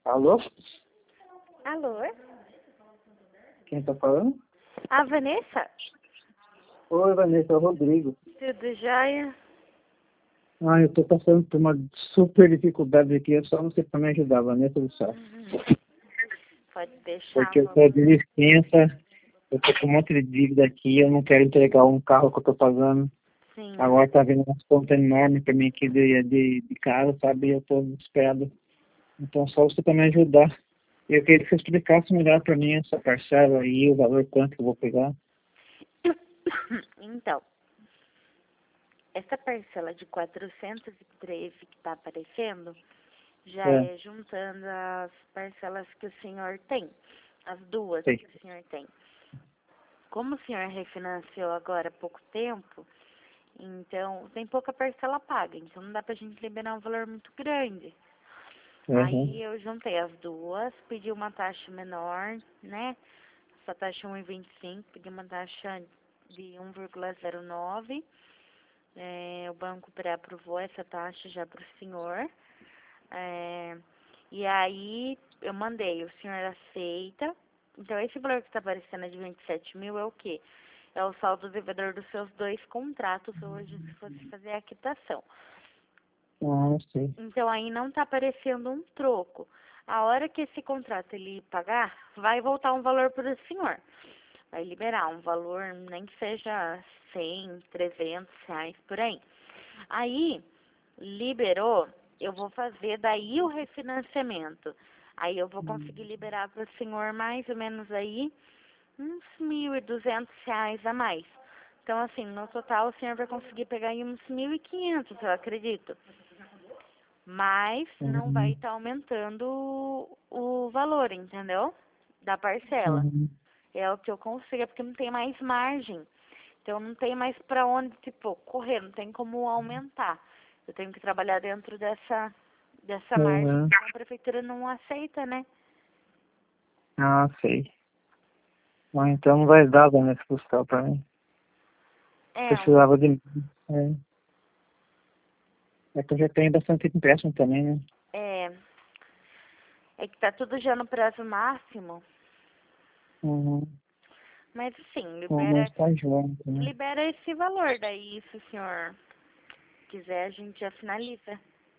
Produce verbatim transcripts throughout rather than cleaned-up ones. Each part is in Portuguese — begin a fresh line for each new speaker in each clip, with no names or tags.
Alô?
Alô?
Quem tá falando?
A Vanessa?
Oi, Vanessa, é o Rodrigo.
Tudo jóia?
Ah, eu tô passando por uma super dificuldade aqui, é só você pra me ajudar, Vanessa do céu.
Uhum. Pode deixar,
Porque eu tô
vamos.
de licença, eu tô com um monte de dívida aqui, eu não quero entregar um carro que eu tô pagando.
Sim.
Agora tá vindo umas contas enormes pra mim aqui de, de, de casa, sabe? E eu tô desesperado. Então só você pra me ajudar. Eu queria que você explicasse melhor pra mim essa parcela aí, o valor quanto que eu vou pegar.
Então, essa parcela de quatrocentos e treze que está aparecendo já
É,
é juntando as parcelas que o senhor tem, as duas
sei.
que o senhor tem. Como o senhor refinanciou agora há pouco tempo, então tem pouca parcela paga, então não dá pra gente liberar um valor muito grande.
Uhum.
Aí eu juntei as duas, pedi uma taxa menor, né? Essa taxa é um vírgula vinte e cinco, pedi uma taxa de um vírgula zero nove. É, o banco pré-aprovou essa taxa já para o senhor. É, e aí eu mandei, o senhor aceita. Então esse valor que está aparecendo de vinte e sete mil é o quê? É o saldo devedor dos seus dois contratos hoje, se fosse fazer a quitação.
Ah, sei.
Então aí não está aparecendo um troco. A hora que esse contrato ele pagar, vai voltar um valor para o senhor. Vai liberar um valor, nem que seja cem, trezentos reais por aí. Aí, liberou, eu vou fazer daí o refinanciamento. Aí eu vou conseguir liberar para o senhor mais ou menos aí uns mil e duzentos reais a mais. Então, assim, no total o senhor vai conseguir pegar aí uns mil e quinhentos, eu acredito. Mas não vai
Uhum.
estar aumentando o, o valor, entendeu? Da parcela.
Uhum.
É o que eu consigo, é porque não tem mais margem. Então não tem mais pra onde, tipo, correr, não tem como aumentar. Eu tenho que trabalhar dentro dessa, dessa margem,
Uhum.
então a prefeitura não aceita, né?
Ah, sei. Ah, então não vai dar, Vanessa, buscar pra mim.
É, um,
Precisava de... É, é que eu já tenho bastante empréstimo também, né?
é, é que tá tudo já no prazo máximo,
Uhum.
mas assim,
O meu
libera,
está junto, né?
libera esse valor, daí se o senhor quiser a gente já finaliza.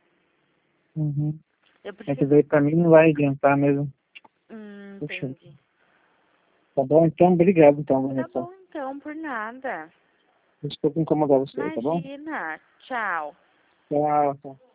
Uhum.
Eu
É que
preciso,
daí pra mim não vai adiantar mesmo.
hum,
Puxa.
entendi.
Tá bom? Então, obrigado, então,
Tá
Vanessa.
bom então, por nada.
Desculpa incomodar você, tá bom?
Imagina, tchau.
Tchau, tchau.